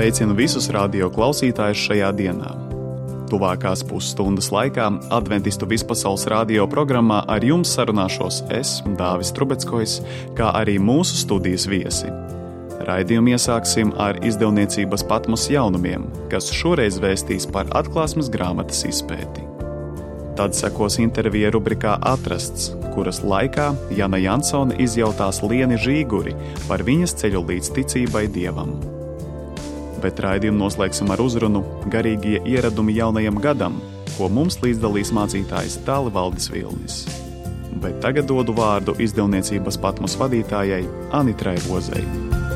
Sveicinu visus radio klausītājus šajā dienā. Tuvākās pusstundas laikā Adventistu vispasaules radio programmā ar jums sarunāšos es, Dāvis Trubeckojs, kā arī mūsu studijas viesi. Raidījumu iesāksim ar izdevniecības Patmos jaunumiem, kas šoreiz vēstīs par atklāsmes grāmatas izpēti. Tad sekos intervija rubrikā Atrasts, kuras laikā Jana Jansone izjautās Lieni Žīguri par viņas ceļu līdz ticībai Dievam. Bet raidījumu noslēgsim ar uzrunu Garīgie ieradumi jaunajam gadam, ko mums līdzdalīs mācītājs Tāli Valdis Vilnis. Bet tagad dodu vārdu izdevniecības Patmos vadītājai Anitrai Ozei.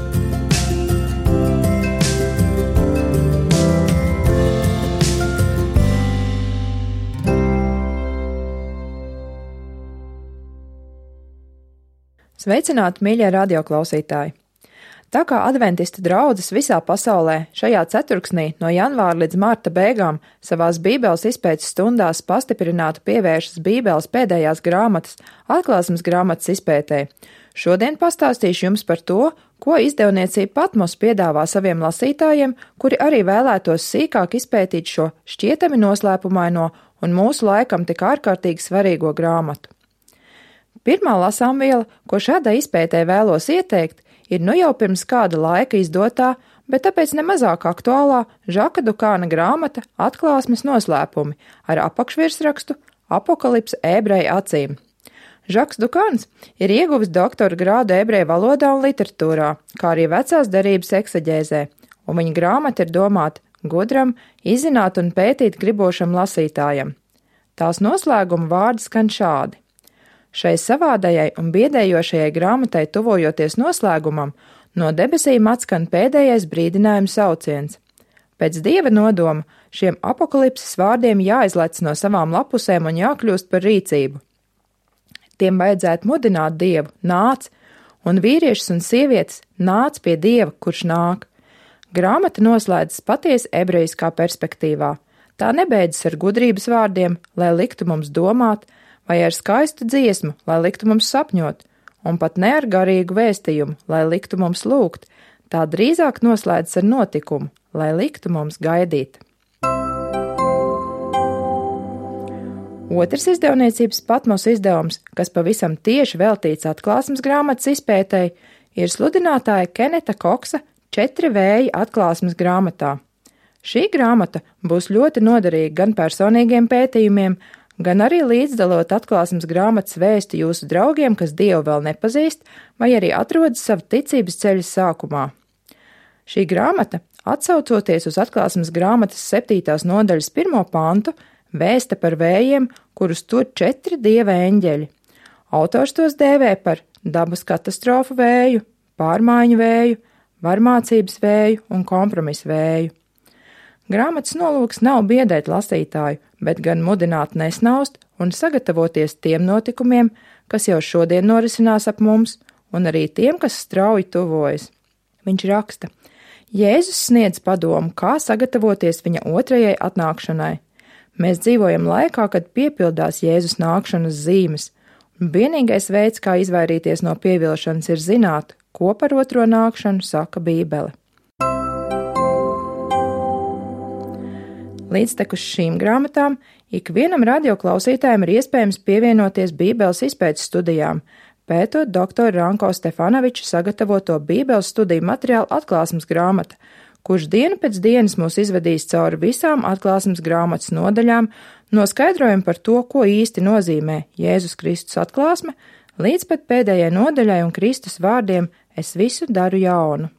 Sveicināti, mīļie radioklausītāji! Tā kā adventistu draudzes visā pasaulē šajā ceturksnī no janvāra līdz marta beigām savās Bībeles izpētes stundās pastiprināti pievēršas Bībeles pēdējās grāmatas, atklāsmes grāmatas izpētē, šodien pastāstīšu jums par to, ko izdevniecība Patmos piedāvā saviem lasītājiem, kuri arī vēlētos sīkāk izpētīt šo šķietami noslēpumaino un mūsu laikam tik ārkārtīgi svarīgo grāmatu. Pirmā lasāmviela, ko šādai izpētē vēlos ieteikt, ir nu jau pirms kāda laika izdotā, bet tāpēc nemazāk aktuālā Žaka Dukāna grāmata Atklāsmes noslēpumi ar apakšvirsrakstu Apokalipse ebreju acīm. Žaks Dukāns ir ieguvis doktora grādu ebreju valodā un literatūrā, kā arī vecās derības ekseģēzē, un viņa grāmata ir domāta gudram, izzināt un pētīt gribošam lasītājam. Tās noslēguma vārdi skan šādi. Šai savādajai un biedējošajai grāmatai tuvojoties noslēgumam, no debesīm atskan pēdējais brīdinājuma sauciens. Pēc Dieva nodoma šiem apokalipses vārdiem jāizlec no savām lapusēm un jākļūst par rīcību. Tiem vajadzētu mudināt Dievu, nāc, un vīriešus un sievietes nāc pie Dieva, kurš nāk. Grāmata noslēdzas patiesi ebrejiskā perspektīvā. Tā nebeidzas ar gudrības vārdiem, lai liktu mums domāt, vai ar skaistu dziesmu, lai liktu mums sapņot, un pat ne ar garīgu vēstījumu, lai liktu mums lūgt, tā drīzāk noslēdzas ar notikumu, lai liktu mums gaidīt. Otrs izdevniecības Patmos izdevums, kas pavisam tieši veltīts atklāsmes grāmatas izpētei, ir sludinātāja Keneta Koksa 4 vēji atklāsmes grāmatā. Šī grāmata būs ļoti noderīga gan personīgiem pētījumiem, gan arī līdzdalot atklāsmes grāmatas vēstu jūsu draugiem, kas Dievu vēl nepazīst, vai arī atrodas savu ticības ceļa sākumā. Šī grāmata, atsaucoties uz atklāsmes grāmatas 7. nodaļas 1. pantu, vēsta par vējiem, kurus tur 4 Dieva eņģeļi. Autors tos dēvē par dabas katastrofu vēju, pārmaiņu vēju, varmācības vēju un kompromisu vēju. Grāmatas nolūks nav biedēt lasītāju, bet gan mudināt nesnaust un sagatavoties tiem notikumiem, kas jau šodien norisinās ap mums, un arī tiem, kas strauji tuvojas. Viņš raksta: Jēzus sniedz padomu, kā sagatavoties viņa otrajai atnākšanai. Mēs dzīvojam laikā, kad piepildās Jēzus nākšanas zīmes, un vienīgais veids, kā izvairīties no pievilšanas, ir zināt, ko par otro nākšanu saka Bībele. Līdztekus šīm grāmatām, ikvienam radioklausītājam ir iespējams pievienoties Bībeles izpētes studijām, pētot doktora Ranko Stefanoviča sagatavoto Bībeles studiju materiālu atklāsmes grāmata, kurš dienu pēc dienas mūs izvedīs cauri visām atklāsmes grāmatas nodaļām, no skaidrojuma par to, ko īsti nozīmē Jēzus Kristus atklāsme, līdz pat pēdējai nodaļai un Kristus vārdiem es visu daru jaunu.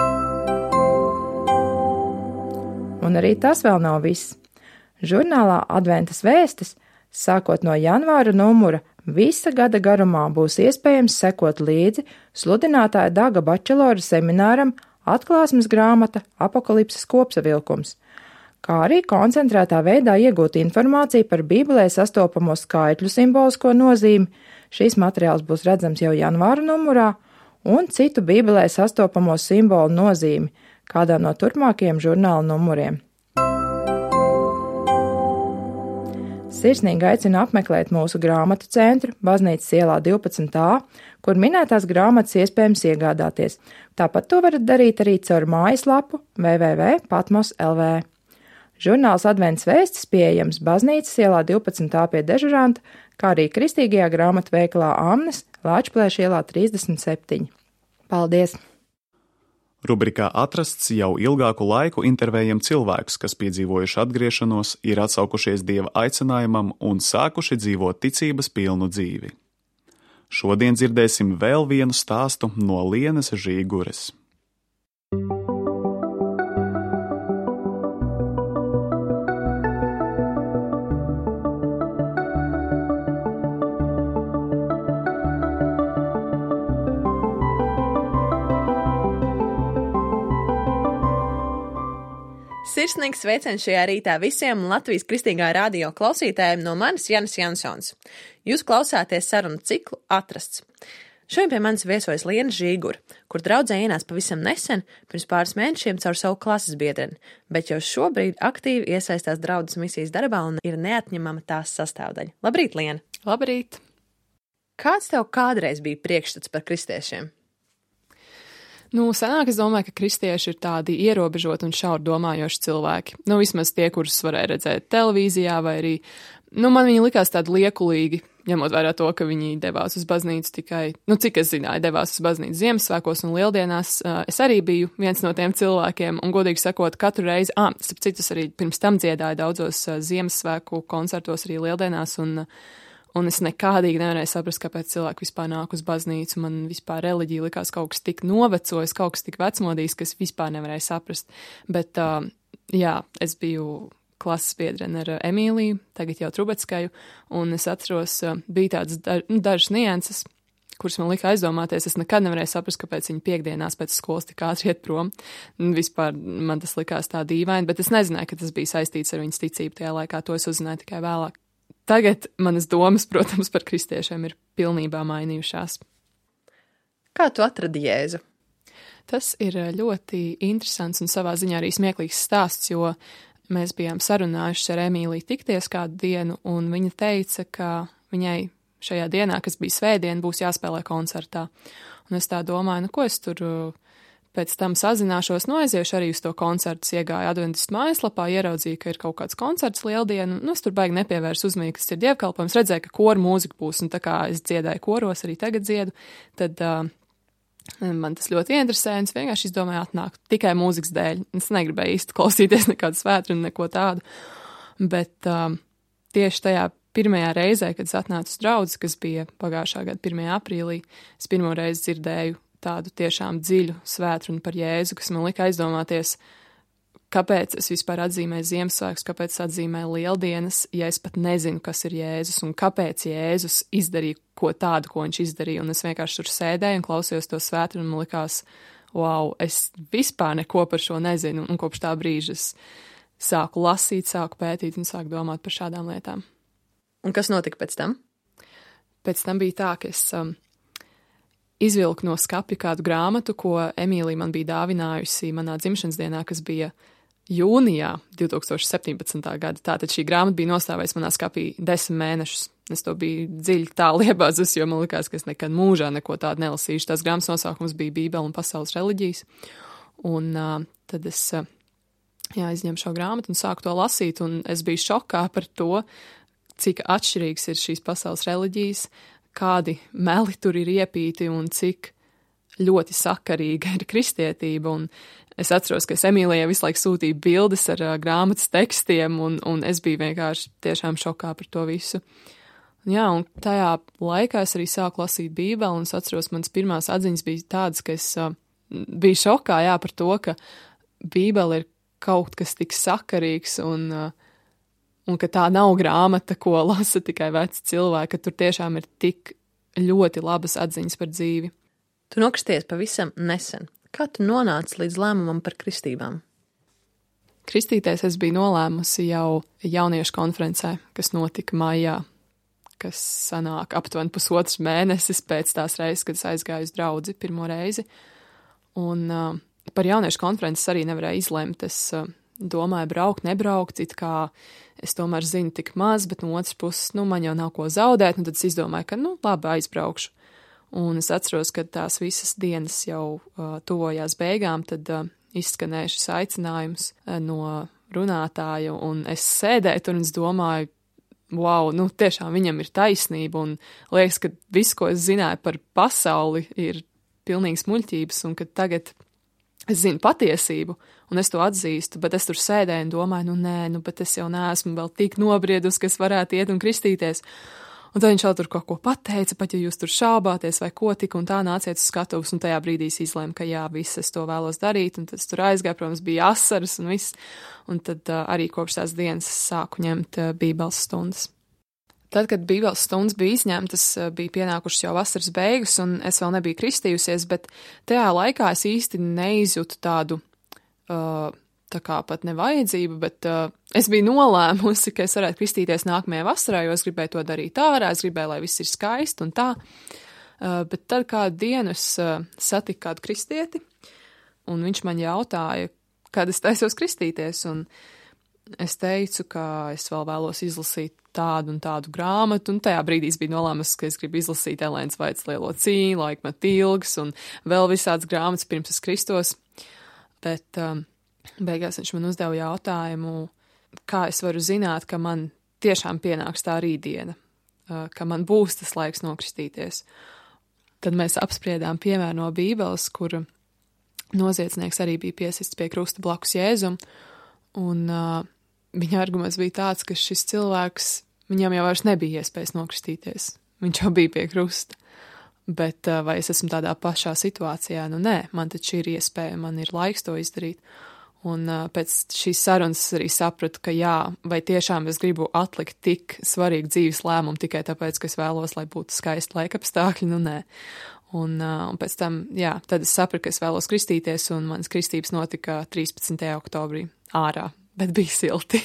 Un arī tas vēl nav viss. Žurnālā Adventas vēstis, sākot no janvāra numura, visa gada garumā būs iespējams sekot līdzi sludinātāja Daga Bačelora semināram Atklāsmes grāmata Apokalipses kopsavilkums, kā arī koncentrētā veidā iegūt informāciju par Bībelē sastopamo skaitļu simbolisko nozīmi. Šīs materiāls būs redzams jau janvāra numurā, un citu Bībelē sastopamo simbolu nozīmi kādā no turpmākajiem žurnāla numuriem. Sirsnīgi aicinu apmeklēt mūsu grāmatu centru Baznīcas ielā 12a, kur minētās grāmatas iespējams iegādāties. Tāpat to varat darīt arī caur mājaslapu www.patmos.lv. Žurnāls Advents vēstis pieejams Baznīcas ielā 12a pie dežuranta, kā arī kristīgajā grāmatu veikalā Amnes, Lāčplēša ielā 37. Paldies! Rubrikā Atrasts jau ilgāku laiku intervējam cilvēkus, kas piedzīvojuši atgriešanos, ir atsaukušies Dieva aicinājumam un sākuši dzīvot ticības pilnu dzīvi. Šodien dzirdēsim vēl vienu stāstu no Lienas Žīgures. Sirsnīgs sveiciens šajā rītā visiem Latvijas Kristīgā radio klausītājiem no manis Janis Jansons. Jūs klausāties sarunu ciklu Atrasts. Šodien pie manis viesojas Liena Žīgura, kur draudzē ienāca pavisam nesen, pirms pāris mēnešiem caur savu klases biedreni, bet jau šobrīd aktīvi iesaistās draudzes misijas darbā un ir neatņemama tās sastāvdaļa. Labrīt, Liena! Labrīt! Kāds tev kādreiz bija priekšstats par kristiešiem? Senāk es domāju, ka kristieši ir tādi ierobežoti un šauri domājoši cilvēki. Vismaz tie, kurus varēja redzēt televīzijā, vai arī, man viņi likās tādi liekulīgi, ņemot vērā to, ka viņi devās uz baznīcu tikai, cik es zināju, devās uz baznīcu Ziemassvētkos un Lieldienās. Es arī biju viens no tiem cilvēkiem, un godīgi sakot, katru reizi, starp citus arī pirms tam dziedāju daudzos Ziemassvētku koncertos arī Lieldienās, un es nekādīgi nevarēju saprast, kāpēc cilvēki vispār nāk uz baznīcu. Man vispār reliģija likās kaut kas tik novecojis, kaut kas tik vecmodīgs, ka es vispār nevarēju saprast. Bet, es biju klases biedrene ar Emīliju, tagad jau Trubeckeju, un es atceros, bija tādas dažas nianses, kuras man lika aizdomāties. Es nekad nevarēju saprast, kāpēc viņi piekdienās pēc skolas tik ātri iet prom. Vispār man tas likās tā dīvaini, bet es nezināju, ka tas bija saistīts ar viņas ticību tajā laikā. To es uzzināju tikai vēlāk. Tagad manas domas, protams, par kristiešiem ir pilnībā mainījušās. Kā tu atradi Jēzu? Tas ir ļoti interesants un savā ziņā arī smieklīgs stāsts, jo mēs bijām sarunājuši ar Emīliju tikties kādu dienu, un viņa teica, ka viņai šajā dienā, kas bija svētdiena, būs jāspēlē koncertā. Un es tā domāju, ko es tur pēc tam sazināšos, aiziešu arī uz to koncertu, iegāju Adventistu mājaslapā, ieraudzīju, ka ir kaut kāds koncerts Lieldienu, es tur baigi nepievērsu uzmanību, kas ir dievkalpojums, redzēju, ka koru mūzika būs, un tā kā es dziedāju koros, arī tagad dziedu, tad man tas ļoti interesē, un es vienkārši izdomāju atnākt tikai mūzikas dēļ. Es negribēju īsti klausīties nekādu svētru un neko tādu, bet tieši tajā pirmajā reizē, kad es atnācu uz draudzi, kas bija pagājušā gada 1. aprīlī, es pirmo reizi dzirdēju tādu tiešām dziļu svētrunu par Jēzu, kas man lika aizdomāties, kāpēc es vispār atzīmēju Ziemassvētkus, kāpēc es atzīmēju Lieldienas, ja es pat nezinu, kas ir Jēzus, un kāpēc Jēzus izdarīja ko tādu, ko viņš izdarīja, un es vienkārši tur sēdēju un klausījos to svētrunu, un man likās, wow, es vispār neko par šo nezinu, un kopš tā brīža es sāku lasīt, sāku pētīt un sāku domāt par šādām lietām. Un kas notika pēc tam? Pēc tam bija tā, ka es izvilku no skapja kādu grāmatu, ko Emīlija man bija dāvinājusi manā dzimšanas dienā, kas bija jūnijā 2017. gada. Tātad šī grāmata bija nostāvējusi manā skapī 10 mēnešus. Es to biju dziļi tālu iebāzus, jo man likās, ka es nekad mūžā neko tādu nelasīšu. Tās grāmatas nosaukums bija Bībele un pasaules reliģijas. Un tad es izņemu šo grāmatu un sāku to lasīt, un es biju šokā par to, cik atšķirīgs ir šīs pasaules reliģijas, kādi meli tur ir iepīti un cik ļoti sakarīga ir kristietība. Un es atceros, ka es Emīlijai visu laiku sūtīju bildes ar grāmatas tekstiem, un es biju vienkārši tiešām šokā par to visu. Un tajā laikā es arī sāku lasīt Bībeli, un es atceros, manas pirmās atziņas bija tādas, ka es biju šokā par to, ka Bībele ir kaut kas tik sakarīgs, un ka tā nav grāmata, ko lasa tikai veci cilvēki, ka tur tiešām ir tik ļoti labas atziņas par dzīvi. Tu nokristies pavisam nesen. Kā tu nonāci līdz lēmumam par kristībām? Kristīties es biju nolēmusi jau jauniešu konferencē, kas notika maijā, kas sanāk aptuveni 1,5 mēnesis pēc tās reizes, kad es aizgāju uz draudzi pirmo reizi. Un par jauniešu konferences arī nevarēju izlemt. Es domāju braukt, nebraukt, it kā es tomēr zinu tik maz, bet no otras puses, man jau nav ko zaudēt, tad es izdomāju, ka, labi, aizbraukšu. Un es atceros, ka tās visas dienas jau tuvojās beigām, tad izskanēja šis aicinājums no runātāju, un es sēdēju tur un es domāju, wow, tiešām viņam ir taisnība, un liekas, ka viss, ko es zināju par pasauli, ir pilnīgs muļķības, un ka tagad es zinu patiesību, un es to atzīstu, bet es tur sēdēju un domāju, nē, bet es jau neesmu vēl tik nobriedus, ka es varētu iet un kristīties. Un tad viņš jau tur kaut ko pateica, pat ja jūs tur šaubāties vai ko tik un tā nāciet uz skatuves, un tajā brīdī es izlēmu, ka jā, viss es to vēlos darīt, un tad es tur aizgāju, protams, bija asaras un viss, un tad arī kopš tās dienas sāku ņemt bībeles stundas. Tad, kad bībeles stundas bija izņemtas, bija pienākušas jau vasaras beigas, un es vēl nebiju kristījusies, bet tajā laikā es īsti neizjūtu tādu, tā kā pat nevajadzību, bet es biju nolēmusi, ka es varētu kristīties nākamajā vasarā, jo es gribēju to darīt ārā, es gribēju, lai viss ir skaisti un tā. Bet tad kādu dienu es satiku kādu kristieti, un viņš man jautāja, kad es taisos kristīties, un es teicu, ka es vēl vēlos izlasīt tādu un tādu grāmatu, un tajā brīdī es biju nolēmusi, ka es gribu izlasīt Elēnas Vaitas Lielo cīņu, Laikmetu ilgas, un vēl visādas grāmatas pirms es kristos, bet beigās viņš man uzdeva jautājumu, kā es varu zināt, ka man tiešām pienāks tā rītdiena, ka man būs tas laiks nokristīties. Tad mēs apspriedām piemēru no Bībeles, kur noziedznieks arī bija piesists pie krusta blakus Jēzum, un viņa arguments bija tāds, ka šis cilvēks, viņam jau vairs nebija iespējas nokristīties. Viņš jau bija pie krusta. Bet vai es esmu tādā pašā situācijā? Nē, man taču ir iespēja, man ir laiks to izdarīt. Un pēc šīs sarunas es arī sapratu, ka jā, vai tiešām es gribu atlikt tik svarīgu dzīves lēmumu tikai tāpēc, ka es vēlos, lai būtu skaisti laikapstākļi, nē. Un pēc tam, jā, tad es sapratu, ka es vēlos kristīties, un manas kristības notika 13. oktobrī ārā, bet bija silti.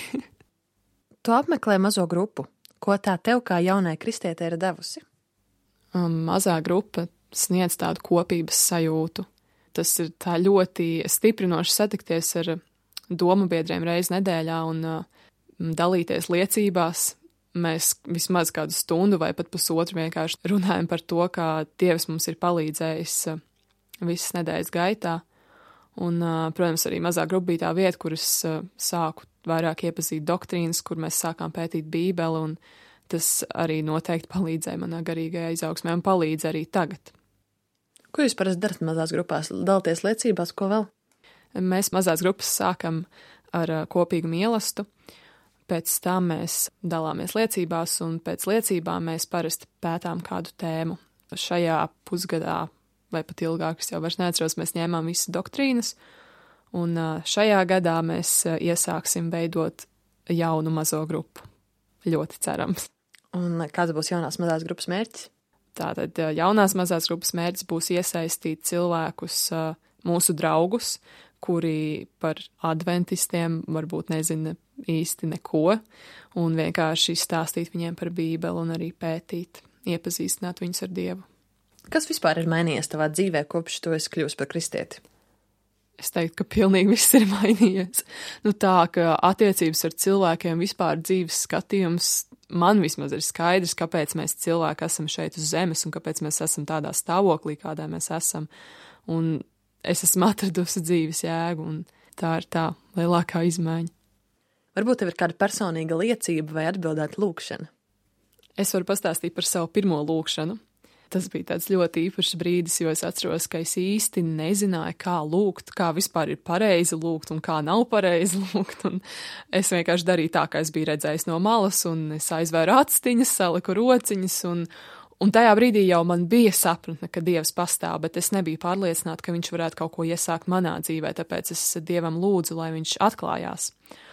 Tu apmeklē mazo grupu. Ko tā tev kā jaunai kristietei ir devusi? Mazā grupa sniedz tādu kopības sajūtu. Tas ir tā ļoti stiprinoši satikties ar domu biedriem reizi nedēļā un dalīties liecībās. Mēs vismaz kādu stundu vai pat pusotru vienkārši runājam par to, kā Dievs mums ir palīdzējis visas nedēļas gaitā. Un, protams, arī mazā grupa bija tā vieta, kur es sāku vairāk iepazīt doktrīnas, kur mēs sākām pētīt Bībeli, un tas arī noteikti palīdzēja manā garīgajā izaugsmē un palīdz arī tagad. Ko jūs parasti darat mazās grupās? Dalties liecībās, ko vēl? Mēs mazās grupas sākam ar kopīgu mīlestību, pēc tam mēs dalāmies liecībās, un pēc liecībām mēs parasti pētām kādu tēmu. Šajā pusgadā, vai pat ilgāk, es jau vairs neatceros, mēs ņēmām visas doktrīnas, un šajā gadā mēs iesāksim veidot jaunu mazo grupu. Ļoti cerams. Un kāds būs jaunās mazās grupas mērķis? Tātad jaunās mazās grupas mērķis būs iesaistīt cilvēkus, mūsu draugus, kuri par adventistiem varbūt nezina īsti neko, un vienkārši stāstīt viņiem par Bībeli un arī pētīt, iepazīstināt viņus ar Dievu. Kas vispār ir mainījies tavā dzīvē, kopš tu esi kļuvusi par kristieti? Es teiktu, ka pilnīgi viss ir mainījies. Tā, ka attiecības ar cilvēkiem, vispār dzīves skatījums, man vismaz ir skaidrs, kāpēc mēs cilvēki esam šeit uz zemes un kāpēc mēs esam tādā stāvoklī, kādā mēs esam. Un es esmu atradusi dzīves jēgu, un tā ir tā lielākā izmaiņa. Varbūt tev ir kāda personīga liecība vai atbildēta lūkšana? Es varu pastāstīt par savu pirmo lūkšanu. Tas bija tāds ļoti īpašs brīdis, jo es atceros, ka es īsti nezināju, kā lūgt, kā vispār ir pareizi lūgt un kā nav pareizi lūgt. Un es vienkārši darīju tā, kā es biju redzējis no malas, un es aizvēru actiņas, saliku rociņas, un tajā brīdī jau man bija sapratne, ka Dievs pastāv, bet es nebiju pārliecināta, ka viņš varētu kaut ko iesākt manā dzīvē, tāpēc es Dievam lūdzu, lai viņš atklājās.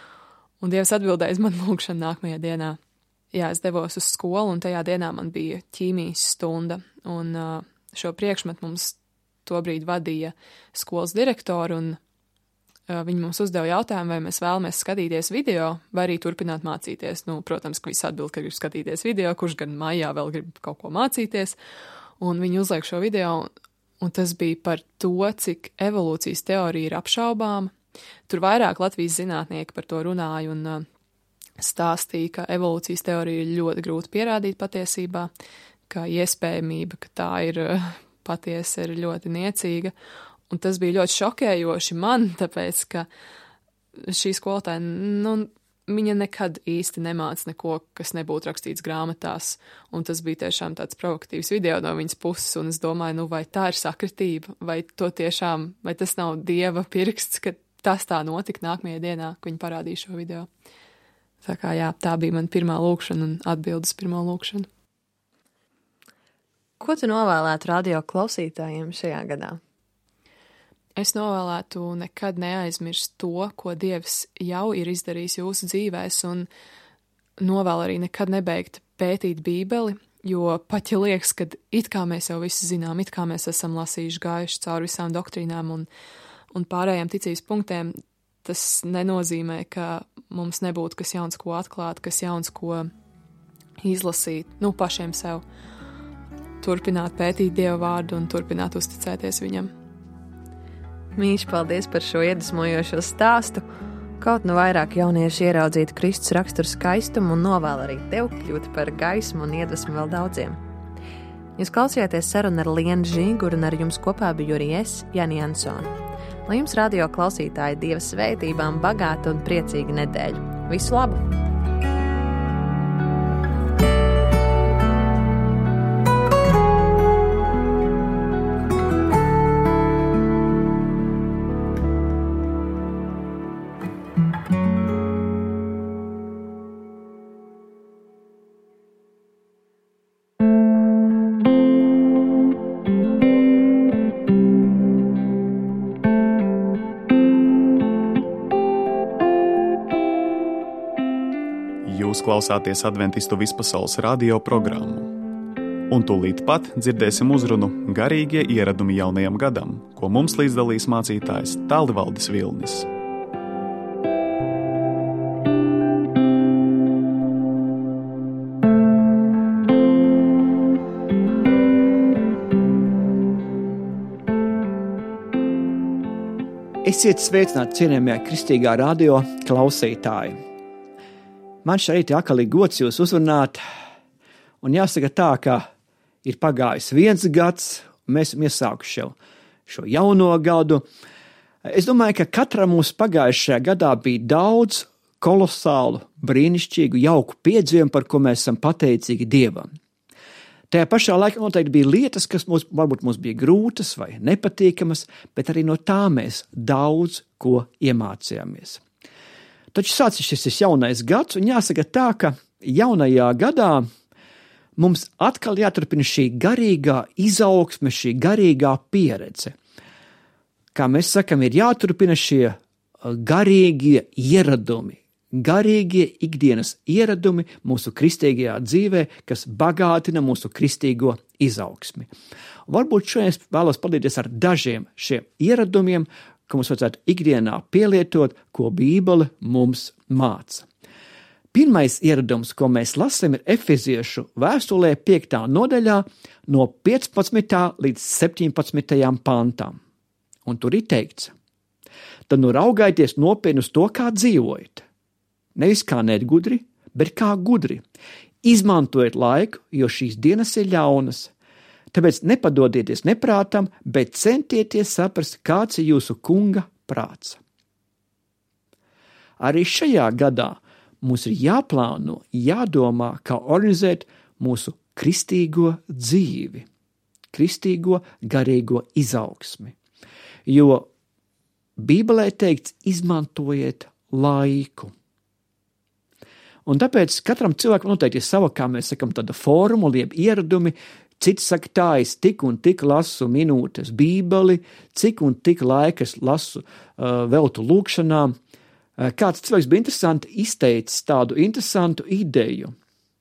Un Dievs atbildēja uz manu lūgšanu nākamajā dienā. Jā, es devos uz skolu, un tajā dienā man bija ķīmijas stunda, un šo priekšmetu mums tobrīd vadīja skolas direktori, un viņi mums uzdeva jautājumu, vai mēs vēlamies skatīties video, vai arī turpināt mācīties. Protams, ka visi atbild, ka grib skatīties video, kurš gan maijā vēl grib kaut ko mācīties, un viņi uzliek šo video, un tas bija par to, cik evolūcijas teorija ir apšaubāma, Tur vairāk Latvijas zinātnieki par to runāja un stāstīja, ka evolūcijas teorija ir ļoti grūti pierādīt patiesībā, ka iespējamība, ka tā ir patiesa, ir ļoti niecīga. Un tas bija ļoti šokējoši man, tāpēc, ka šī skolotāja, viņa nekad īsti nemāca neko, kas nebūtu rakstīts grāmatās, un tas bija tiešām tāds provokatīvs video no viņas puses, un es domāju, vai tā ir sakritība, vai tas nav Dieva pirksts, ka tas tā notika nākamajā dienā, kad viņa parādīja šo video. Tā kā jā, tā bija man pirmā lūkšana un atbildes pirmo lūkšanu. Ko tu novēlētu radio klausītājiem šajā gadā? Es novēlētu nekad neaizmirst to, ko Dievs jau ir izdarījis jūsu dzīvēs, un novēlu arī nekad nebeigt pētīt Bībeli, jo pat ja liekas, ka it kā mēs jau visu zinām, it kā mēs esam lasījuši, gājuši cauri visām doktrīnām un pārējiem ticības punktiem, tas nenozīmē, ka mums nebūtu kas jauns, ko atklāt, kas jauns, ko izlasīt, pašiem sev. Turpināt pētīt Dieva vārdu un turpināt uzticēties viņam. Mīļš, paldies par šo iedvesmojošo stāstu. Kaut nu vairāk jaunieši ieraudzītu Kristus raksturu skaistumu un novēl arī tev kļūt par gaismu un iedvesmu vēl daudziem. Jūs klausījāties sarunu ar Lienu Žīguru un ar jums kopā biju arī es, Jani Jansone. Lai jums radio klausītāji Dieva svētībām bagāta un priecīga nedēļa. Visu labu! Jūs klausāties Adventistu vispasaules radio programmu. Un tūlīt pat dzirdēsim uzrunu Garīgie ieradumi jaunajam gadam, ko mums līdzdalīs mācītājs Tālvaldis Vilnis. Esiet sveicināti cienījamie kristīgā radio klausītāji. Man šeit atkal ir gods jūs uzrunāt, un jāsaka tā, ka ir pagājis 1 gads, un mēs esam iesākuši šo jauno gadu. Es domāju, ka katram mums pagājušajā gadā bija daudz kolosālu, brīnišķīgu, jauku piedzīvojumu, par ko mēs esam pateicīgi Dievam. Tajā pašā laikā noteikti bija lietas, kas varbūt mums bija grūtas vai nepatīkamas, bet arī no tā mēs daudz ko iemācījāmies. Taču sācis šis jaunais gads, un jāsaka tā, ka jaunajā gadā mums atkal jāturpina šī garīgā izaugsme, šī garīgā pieredze. Kā mēs sakam, ir jāturpina šie garīgie ieradumi, garīgie ikdienas ieradumi mūsu kristīgajā dzīvē, kas bagātina mūsu kristīgo izaugsmi. Varbūt šodien es vēlos padalīties ar dažiem šiem ieradumiem, ka mums vajadzētu ikdienā pielietot, ko Bībele mums māca. Pirmais ieradums, ko mēs lasām, ir Efeziešu vēstulē 5. nodaļā no 15. līdz 17. pantām. Un tur ir teikts: tad nu raugājieties nopietni uz to, kā dzīvojat. Nevis kā negudri, bet kā gudri. Izmantojiet laiku, jo šīs dienas ir ļaunas. Tāpēc nepadodieties neprātam, bet centieties saprast, kāds ir jūsu kunga prāts. Arī šajā gadā mums ir jāplāno, jādomā, kā organizēt mūsu kristīgo dzīvi, kristīgo garīgo izaugsmi. Jo Bībelē teikts, izmantojiet laiku. Un tāpēc katram cilvēkam noteikti ir sava, kā mēs sakam, tāda formula, jeb ieradumi. Citi saka, tā es tik un tik lasu minūtes Bībeli, cik un tik laikas lasu veltu lūkšanām. Kāds cilvēks bija interesanti izteicis tādu interesantu ideju.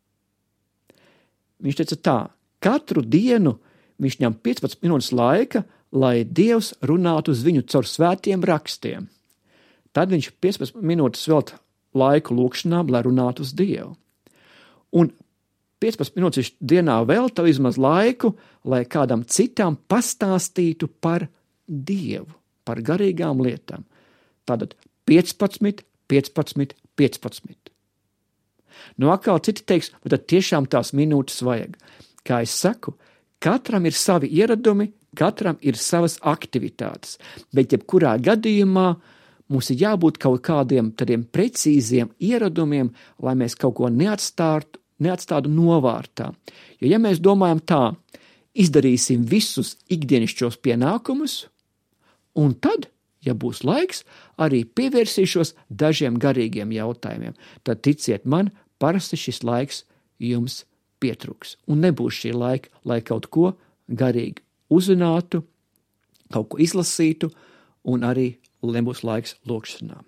Viņš teica tā: katru dienu viņš ņem 15 minūtes laika, lai Dievs runātu uz viņu caur svētiem rakstiem. Tad viņš 15 minūtes velta laiku lūkšanām, lai runātu uz Dievu. Un 15 minūtes viņš dienā velta vismaz laiku, lai kādam citam pastāstītu par Dievu, par garīgām lietām. Tātad 15, 15, 15. Nu, atkal citi teiks, bet tad tiešām tās minūtes vajag. Kā es saku, katram ir savi ieradumi, katram ir savas aktivitātes, bet jebkurā gadījumā mums ir jābūt kaut kādiem tādiem precīziem ieradumiem, lai mēs kaut ko neatstātu novārtā. Jo ja mēs domājam tā, izdarīsim visus ikdienišķos pienākumus, un tad, ja būs laiks, arī pievērsīšos dažiem garīgiem jautājumiem, tad ticiet man, parasti šis laiks jums pietrūks. Un nebūs šī laika, lai kaut ko garīgi uzzinātu, kaut ko izlasītu, un arī nebūs laiks lūkšanām.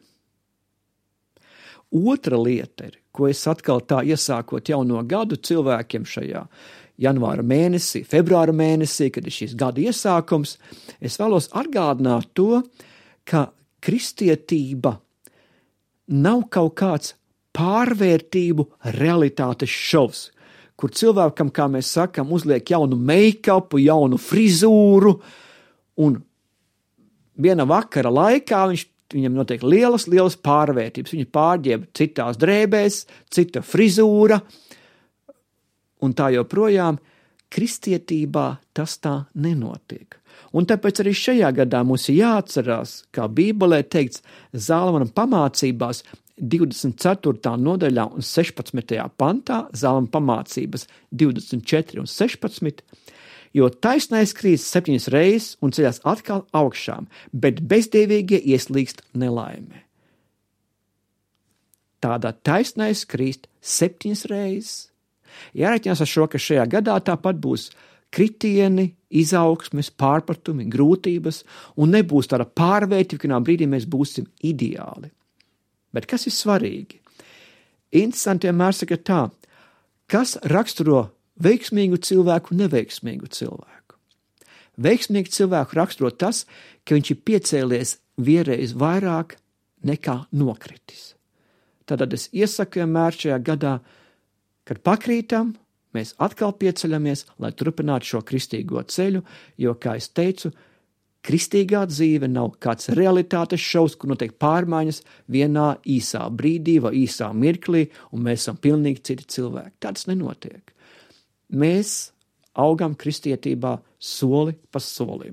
Otra lieta ir, ko es atkal tā iesākot jauno gadu cilvēkiem šajā janvāra mēnesī, februāra mēnesī, kad ir šīs gada iesākums, es vēlos atgādināt to, ka kristietība nav kaut kāds pārvērtību realitātes šovs, kur cilvēkam, kā mēs sakam, uzliek jaunu make-upu, jaunu frizūru, un viena vakara laikā viņam notiek lielas pārvērtības. Viņa pārģēba citās drēbēs, cita frizūra, un tā joprojām kristietībā tas tā nenotiek. Un tāpēc arī šajā gadā mums ir jāatcerās, kā Bībelē teikts Zālamana pamācībās 24. nodaļā un 16. pantā, Zālamana pamācības 24 un 16, jo taisnais krīt 7 reizes un ceļās atkal augšām, bet bezdievīgie ieslīgst nelaimē. Tādā taisnais krīt 7 reizes. Jārēķinās ar šo, ka šajā gadā tāpat būs kritieni, izaugsmes, pārpratumi, grūtības, un nebūs tāda pārvērtība, ka brīdī mēs būsim ideāli. Bet kas ir svarīgi? Interesanti vienmēr saka tā, kas raksturo veiksmīgu cilvēku, neveiksmīgu cilvēku. Veiksmīgu cilvēku raksturo tas, ka viņš ir piecēlies vienreiz vairāk nekā nokritis. Tātad es iesaku vienmēr šajā gadā, kad pakrītam, mēs atkal pieceļamies, lai turpinātu šo kristīgo ceļu, jo, kā es teicu, kristīgā dzīve nav kāds realitātes šovs, kur notiek pārmaiņas vienā īsā brīdī vai īsā mirklī, un mēs esam pilnīgi citi cilvēki. Tas nenotiek. Mēs augam kristietībā soli pa solim.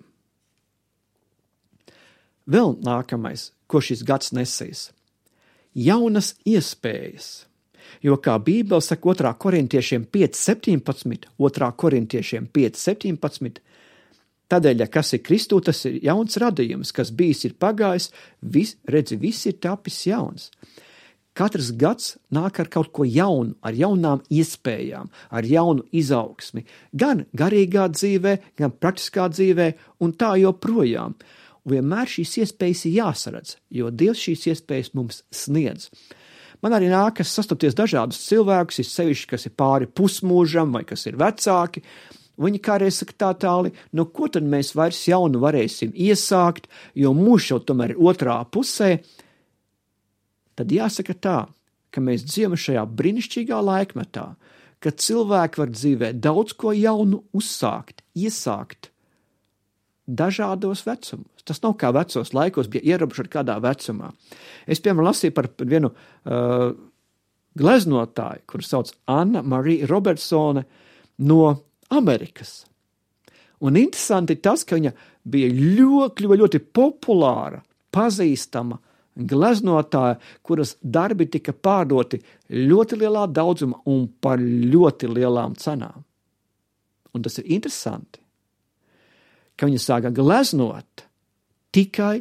Vēl nākamais, ko šis gads nesīs. Jaunas iespējas. Jo, kā Bībele saka 2. korintiešiem 5.17, 2. korintiešiem 5.17, tādēļ, ja kas ir Kristū, tas ir jauns radījums, kas bijis ir pagājis, viss ir tapis jauns. Katrs gads nāk ar kaut ko jaunu, ar jaunām iespējām, ar jaunu izaugsmi, gan garīgā dzīvē, gan praktiskā dzīvē, un tā joprojām. Un vienmēr šīs iespējas ir jāsaredz, jo Dievs šīs iespējas mums sniedz. Man arī nākas sastapties dažādus cilvēkus, ir sevišķi, kas ir pāri pusmūžam vai kas ir vecāki. Viņi kādreiz saka tāli, ko tad mēs vairs jaunu varēsim iesākt, jo mūžs jau tomēr ir otrā pusē. Tad jāsaka tā, ka mēs dzīvojam šajā brīnišķīgā laikmetā, kad cilvēki var dzīvē daudz ko jaunu uzsākt, iesākt dažādos vecumos. Tas nav kā vecos laikos, bija ierobežot kādā vecumā. Es, piemēram, lasīju par vienu gleznotāju, kuru sauc Anna Marija Robertsone no Amerikas. Un interesanti tas, ka viņa bija ļoti populāra, pazīstama gleznotāja, kuras darbi tika pārdoti ļoti lielā daudzumā un par ļoti lielām cenām. Un tas ir interesanti, ka viņa sāka gleznot tikai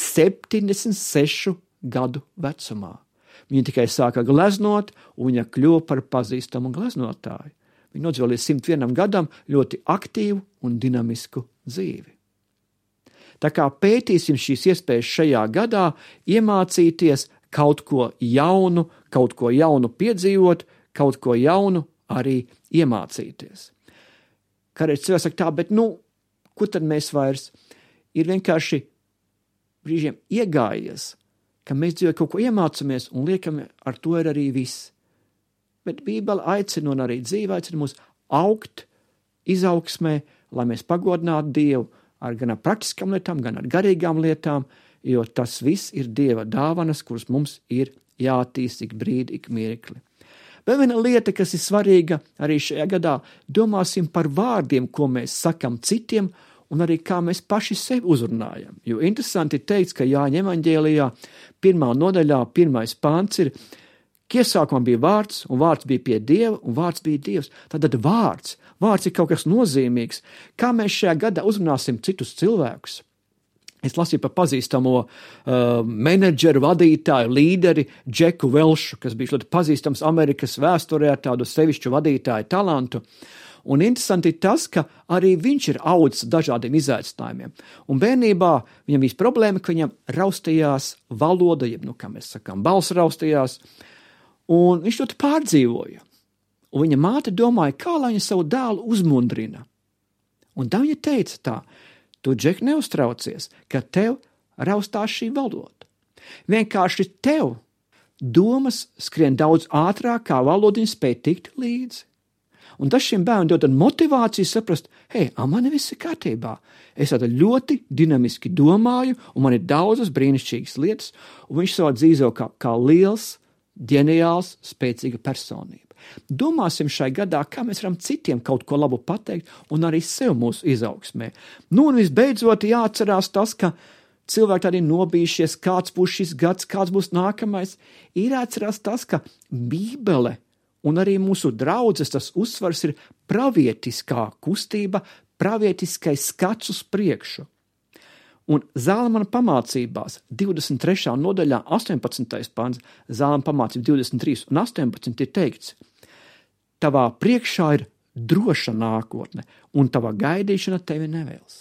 76 gadu vecumā. Viņa tikai sāka gleznot, un viņa kļuva par pazīstamu gleznotāju. Viņa nodzīvoja līdz 101 gadam ļoti aktīvu un dinamisku dzīvi. Tā kā pētīsim šīs iespējas šajā gadā, iemācīties kaut ko jaunu piedzīvot, kaut ko jaunu arī iemācīties. Kādreiz cilvēks saka tā, bet ko tad mēs vairs? Ir vienkārši brīžiem iegājies, ka mēs dzīvē kaut ko iemācamies un liekam, ar to ir arī viss. Bet Bībele aicina un arī dzīve aicina mūs augt izaugsmē, lai mēs pagodinātu Dievu gan ar praktiskām lietām, gan ar garīgām lietām, jo tas viss ir Dieva dāvanas, kuras mums ir jātīst ik brīdi, ik mirkli. Vēl viena lieta, kas ir svarīga arī šajā gadā, domāsim par vārdiem, ko mēs sakam citiem, un arī kā mēs paši sevi uzrunājam. Jo interesanti ir teikts, ka Jāņa evaņģēlijā 1. nodaļā 1. pāns ir, iesākumā bija vārds, un vārds bija pie Dieva, un vārds bija Dievs. Tātad vārds ir kaut kas nozīmīgs. Kā mēs šajā gadā uzrunāsim citus cilvēkus? Es lasīju par pazīstamo menedžeru, vadītāju, līderi Džeku Velšu, kas bija ļoti pazīstams Amerikas vēsturē ar tādu sevišķu vadītāju talantu. Un interesanti ir tas, ka arī viņš ir audzis dažādiem izaicinājumiem. Un bērnībā viņam bija problēma, ka viņam raustījās valoda, jeb, kā mēs sakām, balss raustījās, un viņš ļoti pārdzīvoja. Un viņa māte domāja, kā lai viņa savu dēlu uzmundrina. Un tā viņa teica tā, tu, Džek, neuztraucies, ka tev raustās šī valoda. Vienkārši tev domas skrien daudz ātrāk, kā valodiņa spēj tikt līdzi. Un tas šim bērnam dod motivāciju saprast, hei, man viss ir kārtībā. Es tāda ļoti dinamiski domāju, un man ir daudzas brīnišķīgas lietas, un viņš savā dzīvo kā liels, ģeniāls, spēcīga personība. Domāsim šai gadā, kā mēs varam citiem kaut ko labu pateikt, un arī sev mūsu izaugsmē. Un visbeidzot jāatcerās tas, ka cilvēki tādi nobījušies, kāds būs šis gads, kāds būs nākamais, ir jāatcerās tas, ka Bībele un arī mūsu draudzes tas uzsvars ir pravietiskā kustība, pravietiskais skats uz priekšu. Un Zālamana pamācībās 23. nodaļā 18. pants, Zālamana pamācība 23 un 18 ir teikts, tavā priekšā ir droša nākotne, un tava gaidīšana tevi nevēls.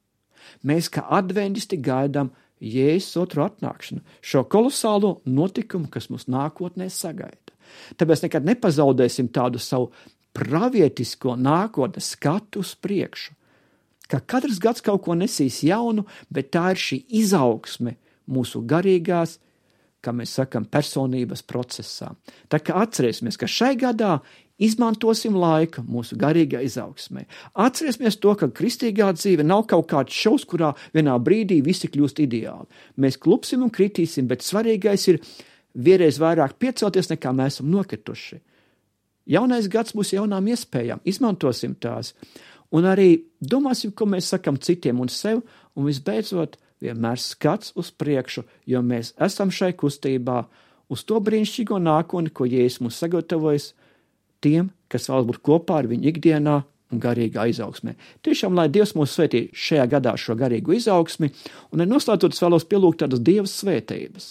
Mēs kā adventisti gaidām Jēzus otru atnākšanu, šo kolosālo notikumu, kas mums nākotnē sagaida. Tāpēc nekad nepazaudēsim tādu savu pravietisko nākotnes skatu uz priekšu, ka katrs gads kaut ko nesīs jaunu, bet tā ir šī izaugsme mūsu garīgās, kā mēs sakam, personības procesā. Tā kā atcerēsimies, ka šai gadā izmantosim laiku mūsu garīgā izaugsmē. Atcerēsimies to, ka kristīgā dzīve nav kaut kāds šovs, kurā vienā brīdī visi kļūst ideāli. Mēs klupsim un kritīsim, bet svarīgais ir vienreiz vairāk piecelties, nekā mēs esam nokrituši. Jaunais gads būs jaunām iespējām, izmantosim tās. Un arī domāsim, ko mēs sakam citiem un sev, un visbeidzot vienmēr skats uz priekšu, jo mēs esam šai kustībā uz to brīnišķīgo nākotni, ko Jēzus mums sagatavojas tiem, kas vēlas būt kopā ar viņu ikdienā un garīgā izaugsmē. Tiešām, lai Dievs mūs svētī šajā gadā šo garīgu izaugsmi, un noslēdzot vēlos pielūgt tādas Dieva svētības.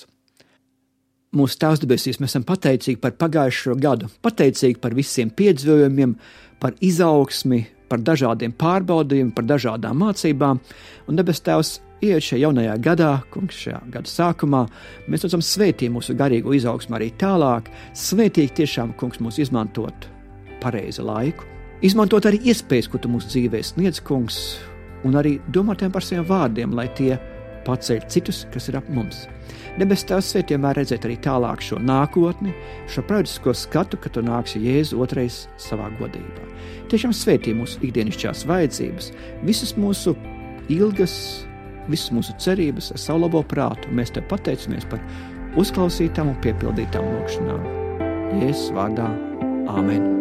Mūsu Tēvs debesīs, mēs esam pateicīgi par pagājušo gadu, pateicīgi par visiem piedzīvojumiem, par izaugsmi, par dažādiem pārbaudījumiem, par dažādām mācībām, un debes Tēvs iet šajā jaunajā gadā, kungs, šajā gada sākumā, mēs lūdzam svētī mūsu garīgo izaugsmu arī tālāk, svētīgi tiešām, kungs, mūs izmantot pareizi laiku, izmantot arī iespējas, ko tu mūsu dzīvē sniedz, kungs, un arī domātiem par saviem vārdiem, lai tie paceļ citus, kas ir ap mums. Debes Tēvs svētī vienmēr redzēt arī tālāk šo nākotni, šo pravietisko skatu, ka tu nāksi Jēzu otrais savā godībā. Tiešām svētī mūsu ikdienišķās vajadzības, visas mūsu ilgas, visas mūsu cerības ar savu labo prātu. Mēs te pateicamies par uzklausītām un piepildītām lūgšanām. Jēzus vārdā. Āmen.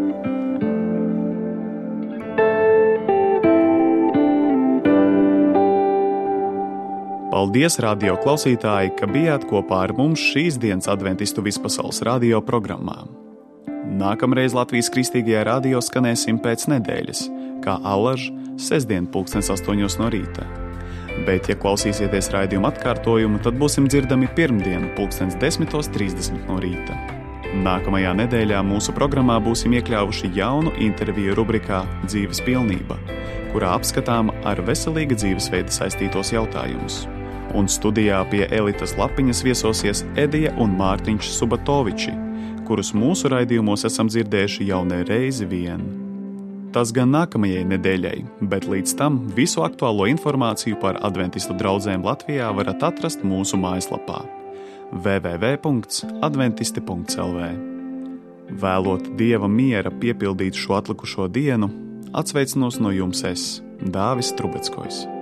Paldies, radio klausītāji, ka bijāt kopā ar mums šīs dienas Adventistu vispasaules radio programmā. Nākamreiz Latvijas Kristīgajā radio skanēsim pēc nedēļas, kā allaž, sestdien 8:00 no rīta. Bet, ja klausīsieties raidījumu atkārtojumu, tad būsim dzirdami pirmdien 10:30 no rīta. Nākamajā nedēļā mūsu programmā būsim iekļāvuši jaunu interviju rubrikā Dzīves pilnība, kurā apskatām ar veselīga dzīvesveida saistītos jautājumus. Un studijā pie Elitas Lapiņas viesosies Edija un Mārtiņš Subatoviči, kurus mūsu raidījumos esam dzirdējuši jau ne reizi vien. Tas gan nākamajai nedēļai, bet līdz tam visu aktuālo informāciju par adventistu draudzēm Latvijā varat atrast mūsu mājaslapā www.adventisti.lv. Vēlot Dieva miera piepildīt šo atlikušo dienu, atsveicinos no jums es, Dāvis Trubeckojs.